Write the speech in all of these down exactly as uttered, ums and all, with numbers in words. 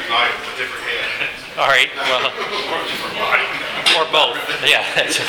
life with a different hand. All right, well, Or a different body. or both. Yeah. That's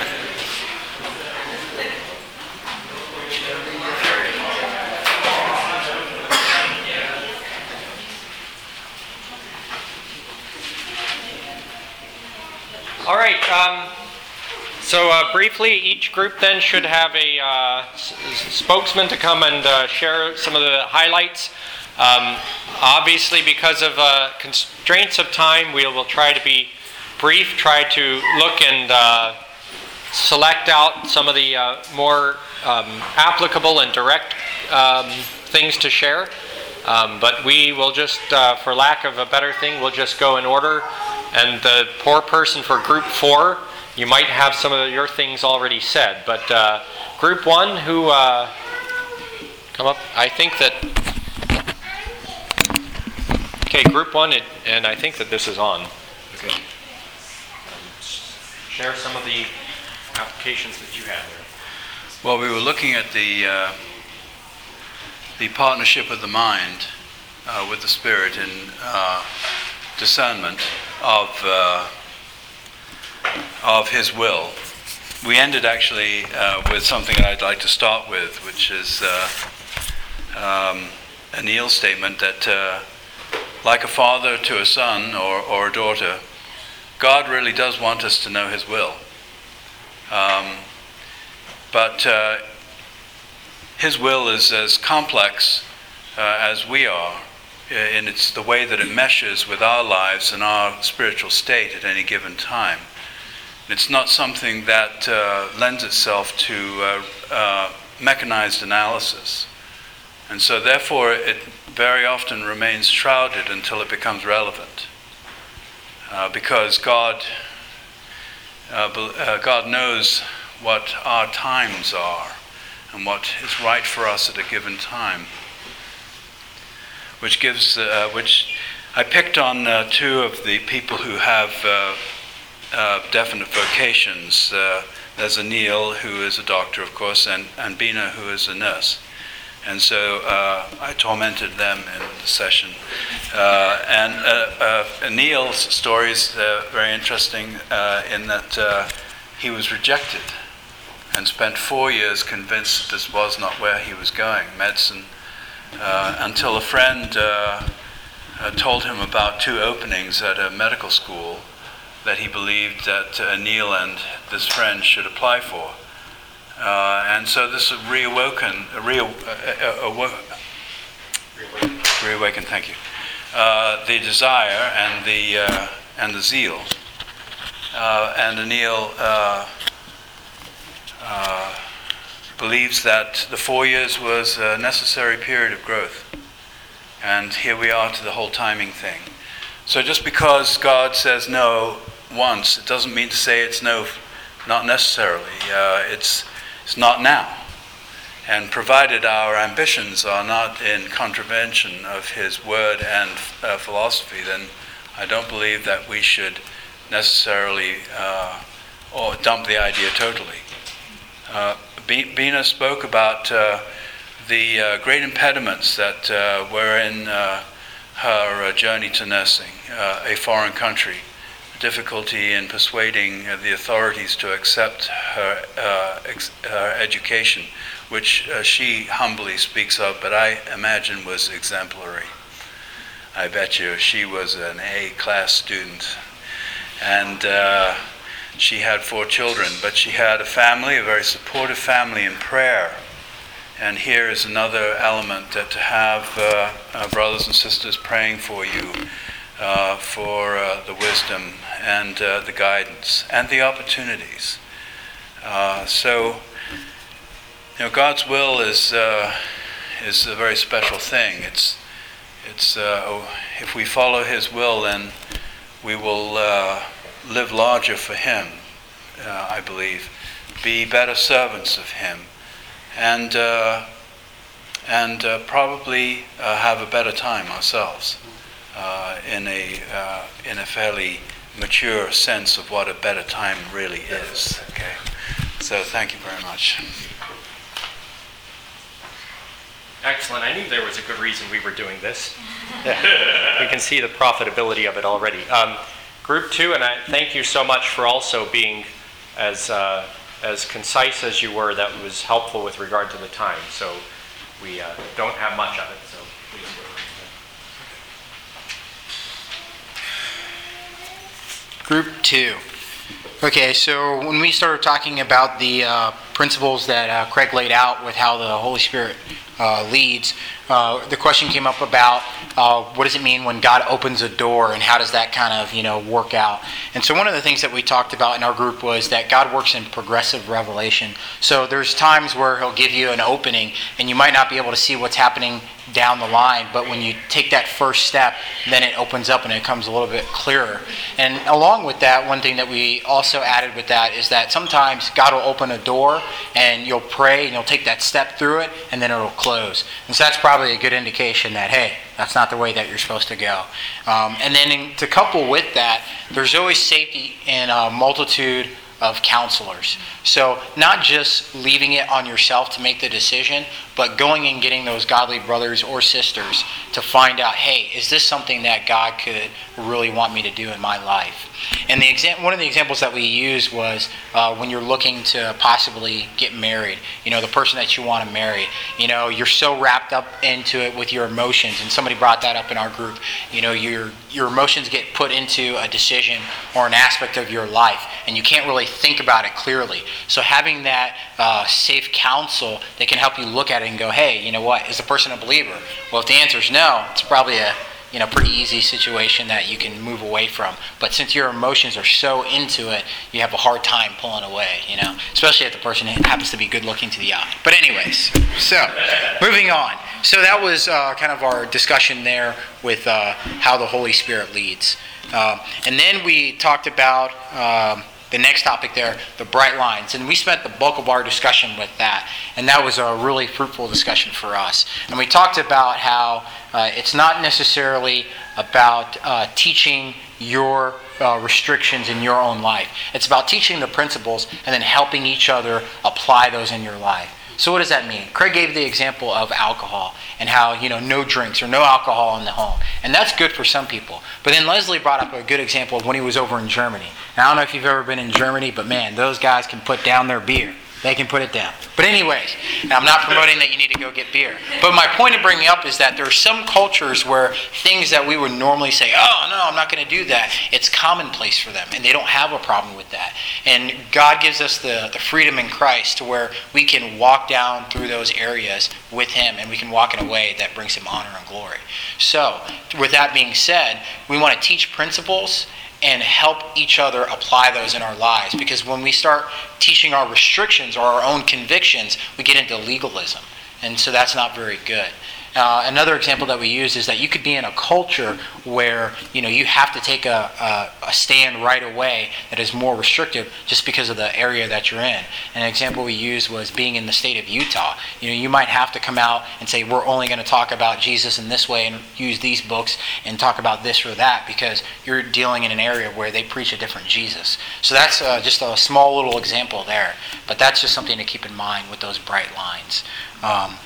All right. Um, so uh, briefly, each group then should have a uh, s- spokesman to come and uh, share some of the highlights. Um, obviously, because of uh, constraints of time, we will try to be brief, try to look and uh, select out some of the uh, more um, applicable and direct um, things to share. Um, but we will just, uh, for lack of a better thing, we'll just go in order. And the poor person for group four, you might have some of your things already said. But uh, group one, who uh, come up, I think that. Okay, group one, it, and I think that this is on. Okay. Um, share some of the applications that you had there. Well, we were looking at the uh, the partnership of the mind uh, with the spirit in uh, discernment of uh, of His will. We ended actually uh, with something I'd like to start with, which is uh, um, Anil's statement that, uh, like a father to a son or, or a daughter, God really does want us to know His will. Um, but uh, His will is as complex uh, as we are, and it's the way that it meshes with our lives and our spiritual state at any given time. It's not something that uh, lends itself to uh, uh, mechanized analysis. And so therefore it very often remains shrouded until it becomes relevant. Uh, because God, uh, uh, God knows what our times are and what is right for us at a given time. Which gives, uh, which I picked on uh, two of the people who have uh, uh, definite vocations. Uh, there's Anil, who is a doctor, of course, and, and Bina, who is a nurse. And so uh, I tormented them in the session. Uh, and uh, uh, Anil's story is uh, very interesting uh, in that uh, he was rejected and spent four years convinced that this was not where he was going, medicine. Uh, until a friend uh, uh, told him about two openings at a medical school that he believed that uh, Anil and this friend should apply for. Uh, and so this reawoken, uh, re- uh, uh, uh, reawakened. reawakened, thank you, uh, the desire and the, uh, and the zeal. Uh, and Anil uh, uh, believes that the four years was a necessary period of growth. And here we are to the whole timing thing. So just because God says no once, it doesn't mean to say it's no, not necessarily. Uh, it's, it's not now. And provided our ambitions are not in contravention of His word and uh, philosophy, then I don't believe that we should necessarily uh, or dump the idea totally. Uh, Bina spoke about uh, the uh, great impediments that uh, were in uh, her uh, journey to nursing, uh, a foreign country, difficulty in persuading uh, the authorities to accept her, uh, ex- her education, which uh, she humbly speaks of, but I imagine was exemplary. I bet you she was an A-class student. And uh, she had four children, but she had a family, a very supportive family in prayer. And here is another element, that to have uh, uh, brothers and sisters praying for you, uh, for uh, the wisdom and uh, the guidance and the opportunities. Uh, so, you know, God's will is uh, is a very special thing. It's it's uh, if we follow His will, then we will Uh, live larger for Him, uh, I believe, be better servants of Him, and uh, and uh, probably uh, have a better time ourselves uh, in a uh, in a fairly mature sense of what a better time really is. Okay, so thank you very much. Excellent. I knew there was a good reason we were doing this. Yeah. We can see the profitability of it already. Um, group two, and I thank you so much for also being as uh, as concise as you were. That was helpful with regard to the time. So we uh, don't have much of it. So please go. Group two. Okay, so when we started talking about the uh, principles that uh, Craig laid out with how the Holy Spirit uh, leads, uh, the question came up about uh, what does it mean when God opens a door, and how does that kind of, you know, work out? And so one of the things that we talked about in our group was that God works in progressive revelation. So there's times where He'll give you an opening, and you might not be able to see what's happening down the line, but when you take that first step, then it opens up and it becomes a little bit clearer. And along with that, one thing that we also added with that is that sometimes God will open a door and you'll pray and you'll take that step through it, and then it'll close. And so that's probably a good indication that, hey, that's not the way that you're supposed to go. Um, and then in, to couple with that, there's always safety in a multitude of counselors. So not just leaving it on yourself to make the decision, but going and getting those godly brothers or sisters to find out, hey, is this something that God could really want me to do in my life? And the exa- one of the examples that we used was uh, when you're looking to possibly get married, you know, the person that you want to marry, you know, you're so wrapped up into it with your emotions, and somebody brought that up in our group, you know, your your emotions get put into a decision or an aspect of your life, and you can't really think about it clearly. So having that uh, safe counsel that can help you look at it and go, hey, you know what, is the person a believer? Well, if the answer is no, it's probably a you know pretty easy situation that you can move away from. But since your emotions are so into it, you have a hard time pulling away, you know, especially if the person happens to be good looking to the eye. But anyways, so moving on. So that was uh, kind of our discussion there with uh, how the Holy Spirit leads. Um, and then we talked about um, the next topic there, the bright lines. And we spent the bulk of our discussion with that. And that was a really fruitful discussion for us. And we talked about how uh, it's not necessarily about uh, teaching your uh, restrictions in your own life. It's about teaching the principles and then helping each other apply those in your life. So what does that mean? Craig gave the example of alcohol and how, you know, no drinks or no alcohol in the home. And that's good for some people. But then Leslie brought up a good example of when he was over in Germany. Now, I don't know if you've ever been in Germany, but man, those guys can put down their beer. They can put it down. But anyways, I'm not promoting that you need to go get beer. But my point of bringing up is that there are some cultures where things that we would normally say, oh, no, I'm not going to do that, it's commonplace for them, and they don't have a problem with that. And God gives us the, the freedom in Christ to where we can walk down through those areas with Him, and we can walk in a way that brings Him honor and glory. So, with that being said, we want to teach principles and help each other apply those in our lives. Because when we start teaching our restrictions or our own convictions, we get into legalism. And so that's not very good. Uh, another example that we use is that you could be in a culture where, you know, you have to take a, a, a stand right away that is more restrictive just because of the area that you're in. And an example we used was being in the state of Utah. You know, you might have to come out and say, we're only going to talk about Jesus in this way and use these books and talk about this or that because you're dealing in an area where they preach a different Jesus. So that's uh, just a small little example there. But that's just something to keep in mind with those bright lines. Um,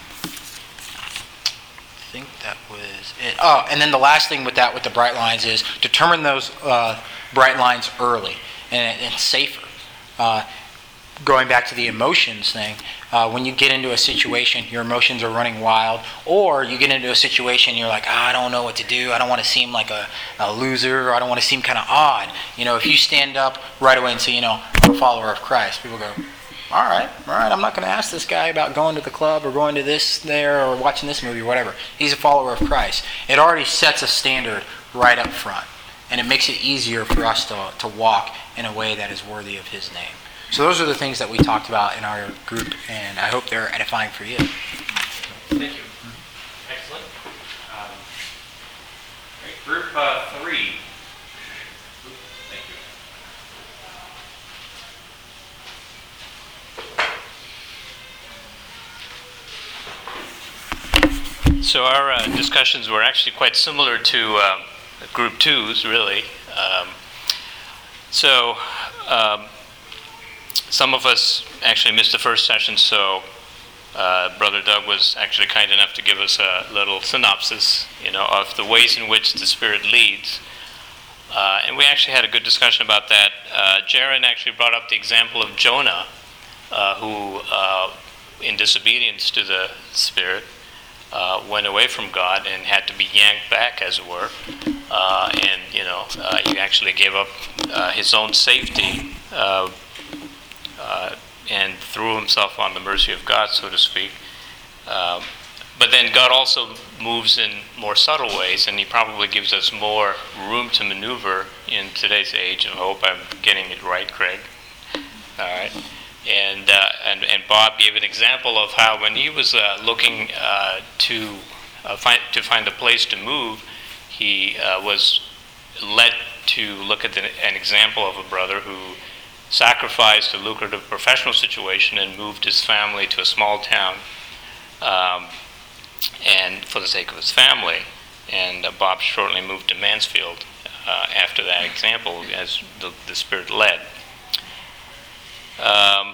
I think that was it. Oh, and then the last thing with that, with the bright lines, is determine those uh, bright lines early and, and safer. Uh, going back to the emotions thing, uh, when you get into a situation, your emotions are running wild, or you get into a situation, you're like, oh, I don't know what to do. I don't want to seem like a, a loser, or I don't want to seem kind of odd. You know, if you stand up right away and say, you know, I'm a follower of Christ, people go, all right, all right, I'm not going to ask this guy about going to the club or going to this there or watching this movie or whatever. He's a follower of Christ. It already sets a standard right up front, and it makes it easier for us to, to walk in a way that is worthy of His name. So those are the things that we talked about in our group, and I hope they're edifying for you. Thank you. Excellent. Um, right, group uh, three. Thank you. So our uh, discussions were actually quite similar to uh, group two's, really. Um, so um, some of us actually missed the first session, so uh, Brother Doug was actually kind enough to give us a little synopsis, you know, of the ways in which the Spirit leads. Uh, and we actually had a good discussion about that. Uh, Jaron actually brought up the example of Jonah, uh, who, uh, in disobedience to the Spirit, uh, went away from God and had to be yanked back, as it were. Uh, and, you know, uh, he actually gave up uh, his own safety uh, uh, and threw himself on the mercy of God, so to speak. Uh, But then God also moves in more subtle ways, and he probably gives us more room to maneuver in today's age. And I hope I'm getting it right, Craig. All right. And uh, and and Bob gave an example of how when he was uh, looking uh, to uh, find to find a place to move, he uh, was led to look at the, an example of a brother who sacrificed a lucrative professional situation and moved his family to a small town. Um, and for the sake of his family. And uh, Bob shortly moved to Mansfield uh, after that example as the, the Spirit led. Um,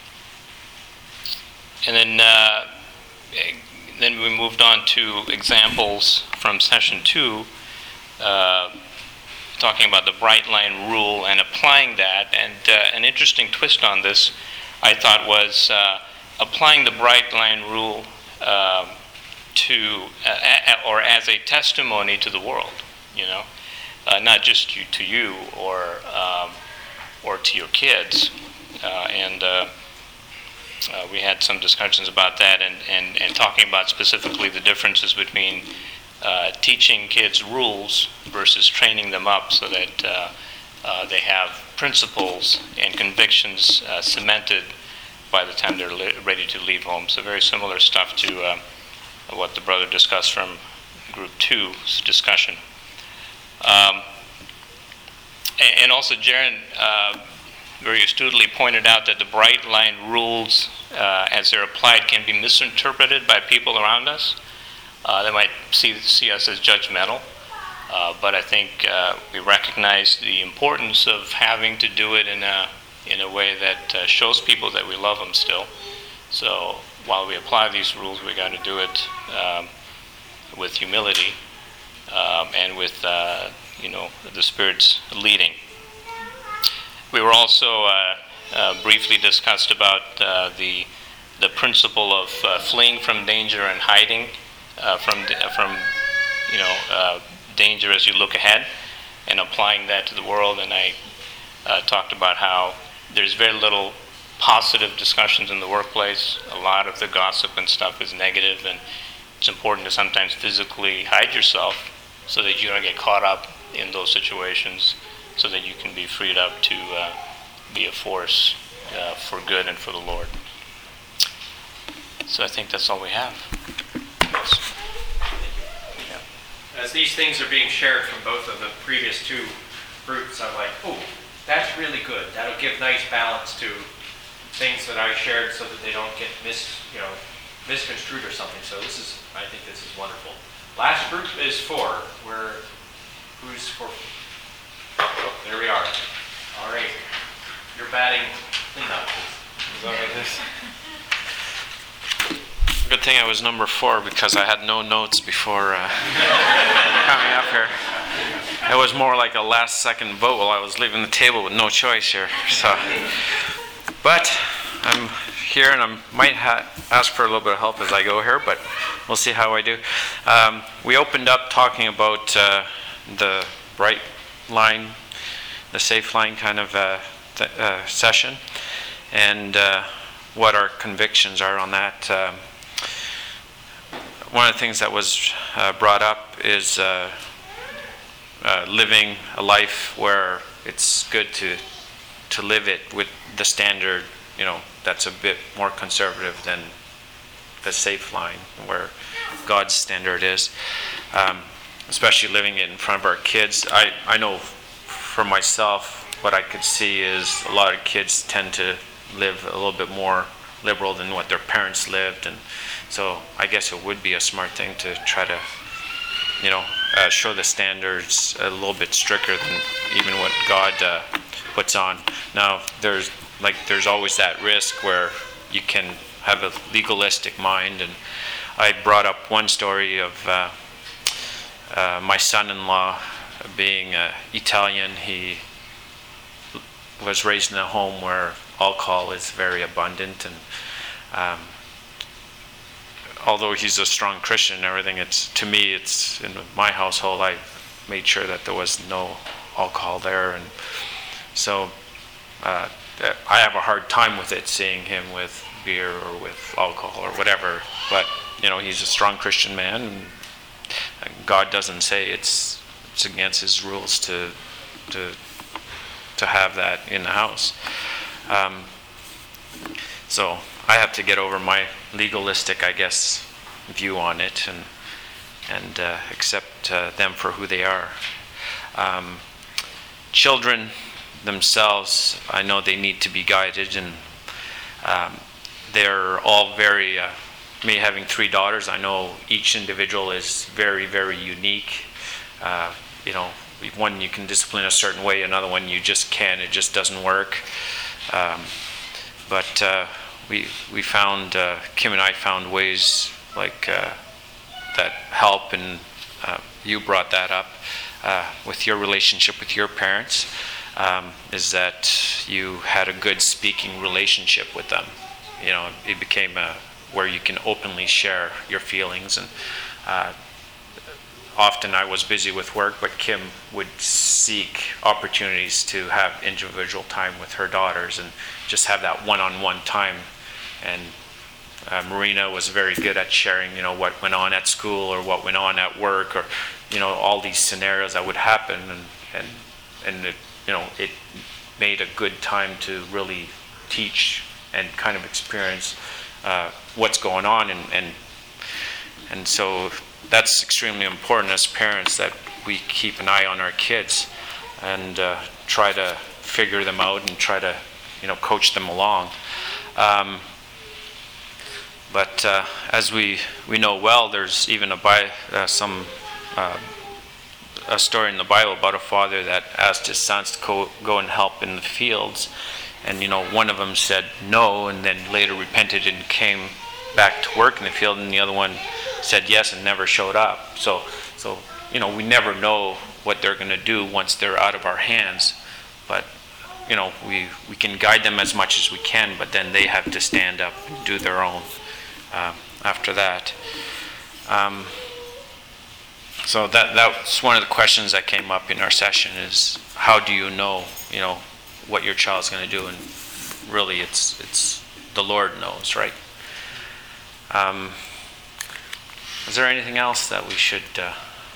and then uh, then we moved on to examples from session two, uh, talking about the bright line rule and applying that. And uh, an interesting twist on this, I thought, was uh, applying the bright line rule uh, to uh, or as a testimony to the world, you know, uh, not just you, to you or um, or to your kids, uh, and uh, uh, we had some discussions about that, and, and, and talking about specifically the differences between uh, teaching kids rules versus training them up so that uh, uh, they have principles and convictions uh, cemented by the time they're li- ready to leave home. So very similar stuff to uh, what the brother discussed from group two's discussion. Um, and, and also Jaron uh, very astutely pointed out that the bright line rules uh, as they're applied can be misinterpreted by people around us. Uh, they might see, see us as judgmental, uh, but I think uh, we recognize the importance of having to do it in a, in a way that uh, shows people that we love them still. So while we apply these rules, we got to do it um, with humility um, and with, uh, you know, the Spirit's leading. We were also uh, uh, briefly discussed about uh, the the principle of uh, fleeing from danger and hiding uh, from from you know uh, danger as you look ahead, and applying that to the world. And I uh, talked about how there's very little positive discussions in the workplace. A lot of the gossip and stuff is negative, and it's important to sometimes physically hide yourself so that you don't get caught up in those situations, so that you can be freed up to uh, be a force uh, for good and for the Lord. So I think that's all we have. Yeah. As these things are being shared from both of the previous two groups, I'm like, oh, that's really good. That'll give nice balance to things that I shared so that they don't get mis, you know, misconstrued or something. So this is, I think this is wonderful. Last group is four. Where, who's for? Oh, there we are. All right. You're batting cleanup. Is that what this? Good thing I was number four because I had no notes before uh, coming up here. It was more like a last second vote while I was leaving the table with no choice here. So. But I'm here, and I might ha- ask for a little bit of help as I go here, but we'll see how I do. Um, we opened up talking about uh, the bright line, the safe line kind of uh, th- uh, session, and uh, what our convictions are on that. Um, one of the things that was uh, brought up is uh, uh, living a life where it's good to to live it with the standard, you know, that's a bit more conservative than the safe line where God's standard is. Um, especially living it in front of our kids. I, I know for myself, what I could see is a lot of kids tend to live a little bit more liberal than what their parents lived, and so I guess it would be a smart thing to try to, you know, uh, show the standards a little bit stricter than even what God uh, puts on. Now, there's like there's always that risk where you can have a legalistic mind. And I brought up one story of uh, uh, my son-in-law being uh, Italian. He was raised in a home where alcohol is very abundant, and um, although he's a strong Christian and everything, it's to me, it's in my household, I made sure that there was no alcohol there, and so uh, I have a hard time with it, seeing him with beer or with alcohol or whatever. But you know, he's a strong Christian man, and God doesn't say it's it's against His rules to to to have that in the house. Um, so I have to get over my legalistic, I guess, view on it, and and uh, accept uh, them for who they are. Um, children themselves, I know they need to be guided, and um, they're all very, uh, me having three daughters, I know each individual is very, very unique. Uh, you know, one you can discipline a certain way, another one you just can't, it just doesn't work. Um, but uh, we we found, uh, Kim and I found ways like uh, that help, and uh, you brought that up uh, with your relationship with your parents, um, is that you had a good speaking relationship with them. You know, it became a, where you can openly share your feelings, and uh, often I was busy with work, but Kim would seek opportunities to have individual time with her daughters and just have that one-on-one time. And uh, Marina was very good at sharing, you know, what went on at school or what went on at work, or, you know, all these scenarios that would happen, and and and it, you know, it made a good time to really teach and kind of experience uh, what's going on, and and and so that's extremely important as parents, that we keep an eye on our kids and uh, try to figure them out and try to, you know, coach them along. Um, but uh, as we, we know well, there's even a bi- uh, some uh, a story in the Bible about a father that asked his sons to go, go and help in the fields, and you know, one of them said no, and then later repented and came back to work in the field, and the other one said yes and never showed up. So, so you know, we never know what they're going to do once they're out of our hands. But you know, we we can guide them as much as we can, but then they have to stand up and do their own uh, after that. Um, so that that's one of the questions that came up in our session: is how do you know, you know, what your child's going to do? And really, it's it's the Lord knows, right? Um, is there anything else that we should... Uh,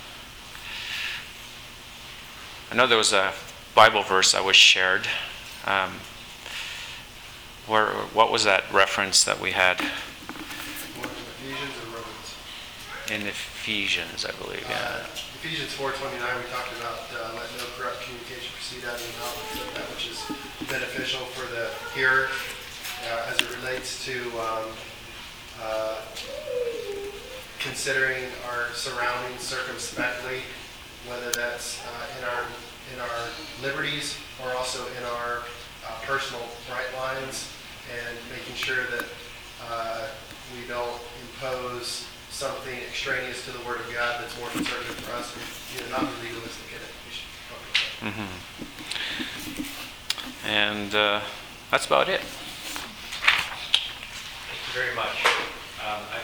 I know there was a Bible verse that was shared. Um, where, what was that reference that we had? Ephesians or Romans? In Ephesians, I believe, yeah. Uh, Ephesians four twenty-nine, we talked about uh, let no corrupt communication proceed out of your mouth, except that which is beneficial for the hearer, uh, as it relates to um, uh, considering our surroundings circumspectly, whether that's uh, in our in our liberties or also in our uh, personal bright lines, and making sure that uh, we don't impose something extraneous to the Word of God that's more conservative for us, and you know, not be legalistic in it. We should focus on. Mm-hmm. And uh, that's about it. Thank you very much. Um, I,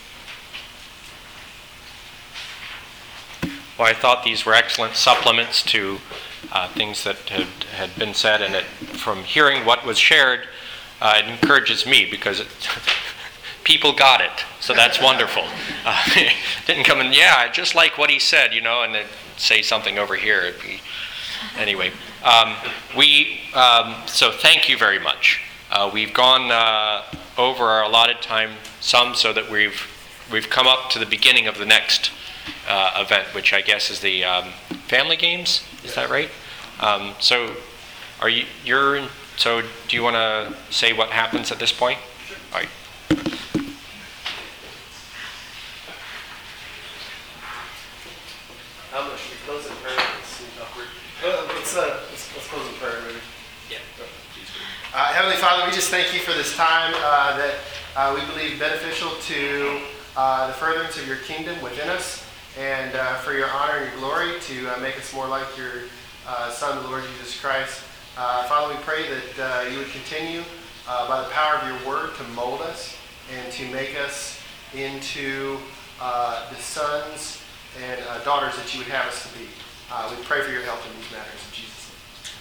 well, I thought these were excellent supplements to uh, things that had, had been said, and it, from hearing what was shared, uh, it encourages me, because it, people got it, so that's wonderful. Uh, didn't come in, yeah, I just like what he said, you know, and then say something over here. It'd be, anyway, um, we, um, so thank you very much. Uh, we've gone uh, over our allotted time some, so that we've we've come up to the beginning of the next uh, event, which I guess is the um, family games. Is that right? Um, so, are you you're in, so? Do you want to say what happens at this point? Sure. All right. How much? We close in prayer. Let's see, awkward. Uh, let's, uh, let's, let's close in prayer, maybe. Uh, Heavenly Father, we just thank you for this time uh, that uh, we believe beneficial to uh, the furtherance of your kingdom within us, and uh, for your honor and your glory to uh, make us more like your uh, Son, the Lord Jesus Christ. Uh, Father, we pray that uh, you would continue uh, by the power of your word to mold us and to make us into uh, the sons and uh, daughters that you would have us to be. Uh, we pray for your help in these matters in Jesus'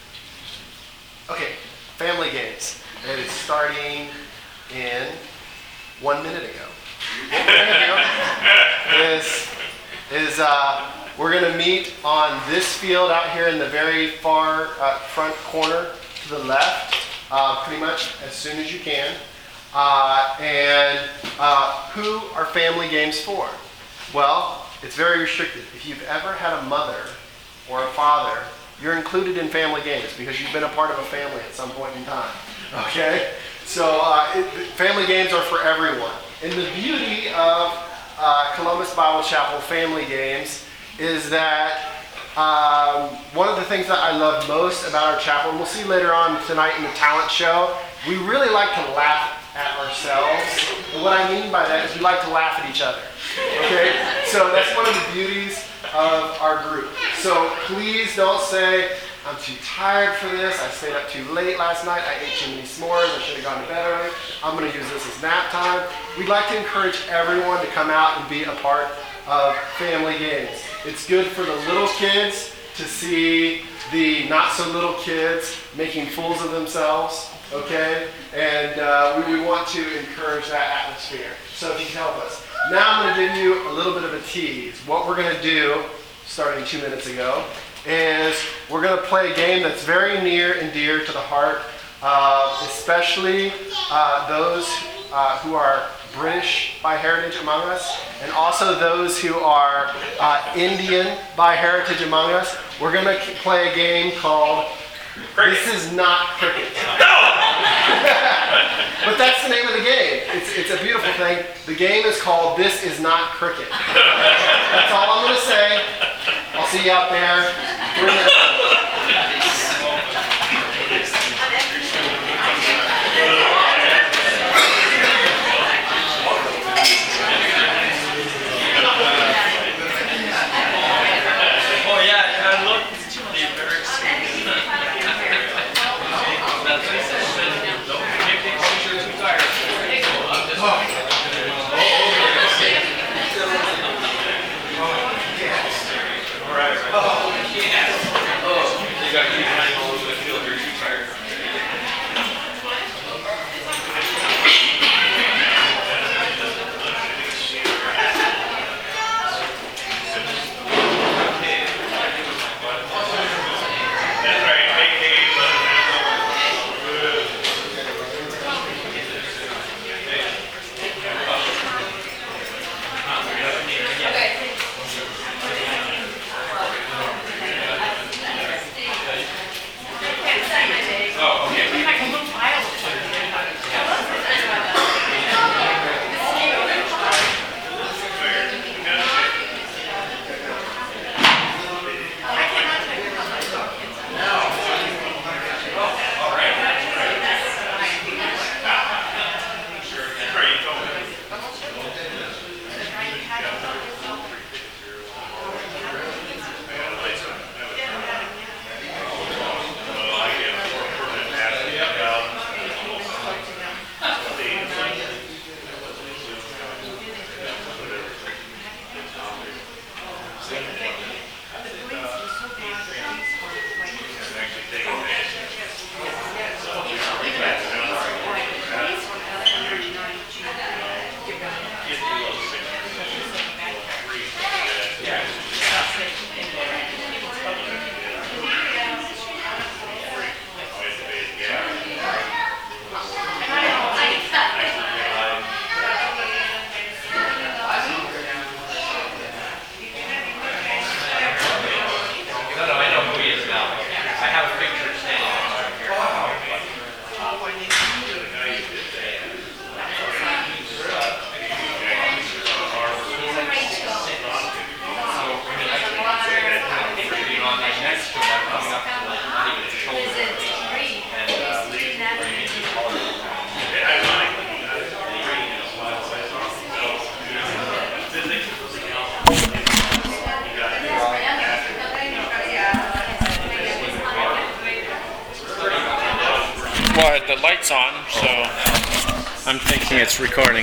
name. Okay, family games. It is starting in one minute ago. What we're going to do is, is uh, we're going to meet on this field out here in the very far uh, front corner to the left, uh, pretty much as soon as you can. Uh, and uh, who are family games for? Well, it's very restricted. If you've ever had a mother or a father, you're included in family games because you've been a part of a family at some point in time. Okay? So uh, it, family games are for everyone. And the beauty of uh, Columbus Bible Chapel family games is that um, one of the things that I love most about our chapel, and we'll see later on tonight in the talent show, we really like to laugh at ourselves. And what I mean by that is we like to laugh at each other. Okay? So that's one of the beauties of our group. So please don't say, I'm too tired for this, I stayed up too late last night, I ate too many s'mores, I should have gone to bed early, I'm going to use this as nap time. We'd like to encourage everyone to come out and be a part of family games. It's good for the little kids to see the not so little kids making fools of themselves, okay? And uh, we, we want to encourage that atmosphere. So if you can help us. Now I'm going to give you a little bit of a tease. What we're going to do, starting two minutes ago, is we're going to play a game that's very near and dear to the heart, uh, especially uh, those uh, who are British by heritage among us, and also those who are uh, Indian by heritage among us. We're going to play a game called Cricket. This is not cricket. But that's the name of the game. It's, it's a beautiful thing. The game is called This Is Not Cricket. That's all I'm going to say. I'll see you out there. Three minutes. Oh yeah, I looked the lyrics. Well, the light's on, so I'm thinking it's recording.